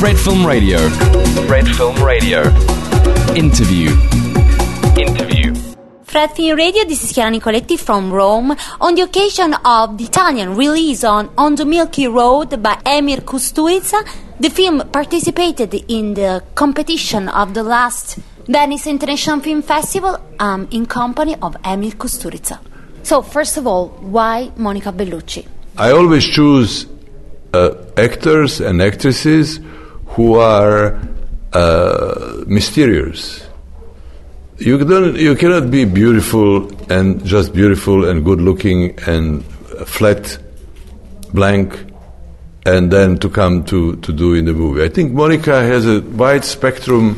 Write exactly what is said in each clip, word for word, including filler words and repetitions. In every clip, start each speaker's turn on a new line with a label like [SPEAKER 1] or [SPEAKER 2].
[SPEAKER 1] Fred Film Radio. Fred Film Radio. Interview. Interview.
[SPEAKER 2] Fred Film Radio, this is Chiara Nicoletti from Rome. On the occasion of the Italian release on On the Milky Road by Emir Kusturica, the film participated in the competition of the last Venice International Film Festival um, in company of Emir Kusturica. So, first of all, why Monica Bellucci?
[SPEAKER 3] I always choose uh, actors and actresses who are uh, mysterious. You don't, you cannot be beautiful and just beautiful and good-looking and flat, blank, and then to come to, to do in the movie. I think Monica has a wide spectrum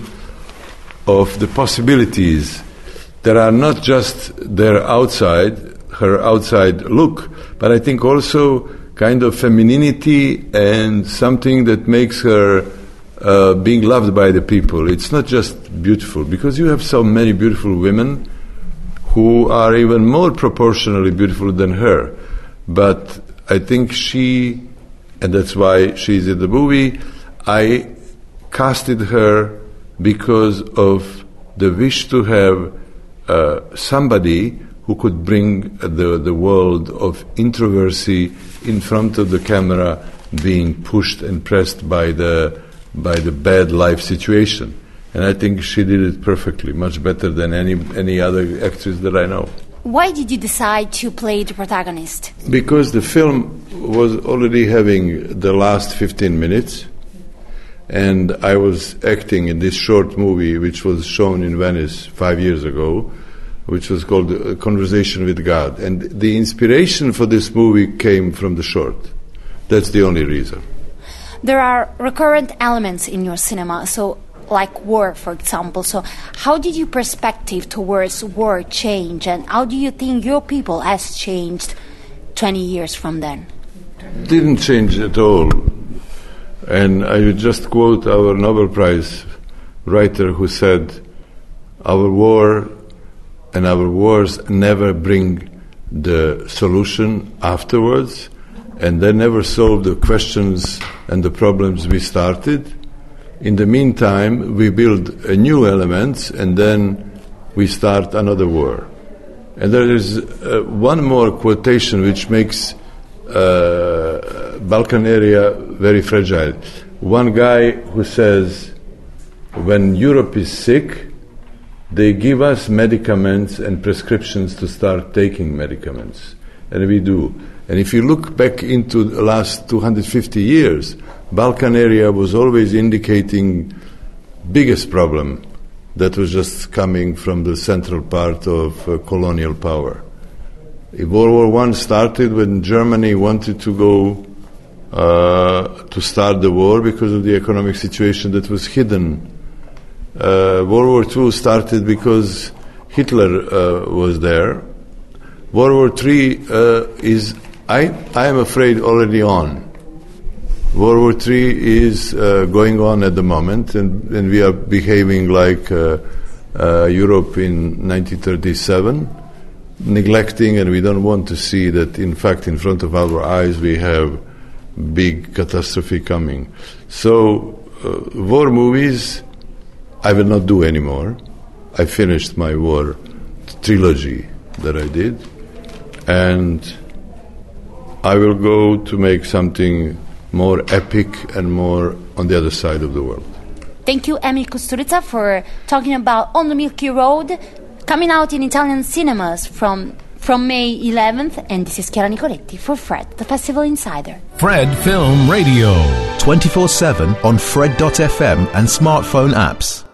[SPEAKER 3] of the possibilities that are not just their outside, her outside look, but I think also kind of femininity and something that makes her uh, being loved by the people. It's not just beautiful, because you have so many beautiful women who are even more proportionally beautiful than her. But I think she, and that's why she's in the movie, I casted her because of the wish to have uh, somebody who could bring the, the world of introversy in front of the camera, being pushed and pressed by the by the bad life situation. And I think she did it perfectly, much better than any any other actress that I know.
[SPEAKER 2] Why did you decide to play the protagonist?
[SPEAKER 3] Because the film was already having the last fifteen minutes, and I was acting in this short movie which was shown in Venice five years ago, which was called A Conversation with God. And the inspiration for this movie came from the short. That's the only reason.
[SPEAKER 2] There are recurrent elements in your cinema, so like war, for example. So how did your perspective towards war change, and how do you think your people has changed twenty years from then?
[SPEAKER 3] Didn't change at all. And I would just quote our Nobel Prize writer who said, our war and our wars never bring the solution afterwards, and they never solve the questions and the problems we started. In the meantime, we build uh, new elements, and then we start another war. And there is uh, one more quotation which makes uh, Balkan area very fragile. One guy who says, when Europe is sick, they give us medicaments and prescriptions to start taking medicaments. And we do. And if you look back into the last two hundred fifty years, Balkan area was always indicating biggest problem that was just coming from the central part of uh, colonial power. World War One started when Germany wanted to go uh, to start the war because of the economic situation that was hidden. Uh, World War Two started because Hitler uh, was there. World War Three uh, is, I, I am afraid, already on. World War Three is uh, going on at the moment, and, and we are behaving like uh, uh, Europe in nineteen thirty-seven, neglecting, and we don't want to see that, in fact, in front of our eyes we have big catastrophe coming. So, uh, war movies I will not do anymore. I finished my war trilogy that I did, and I will go to make something more epic and more on the other side of the world.
[SPEAKER 2] Thank you, Emir Kusturica, for talking about On the Milky Road, coming out in Italian cinemas from from May eleventh. And this is Chiara Nicoletti for Fred, the Festival Insider.
[SPEAKER 1] Fred Film Radio.
[SPEAKER 4] twenty-four seven on Fred dot f m and smartphone apps.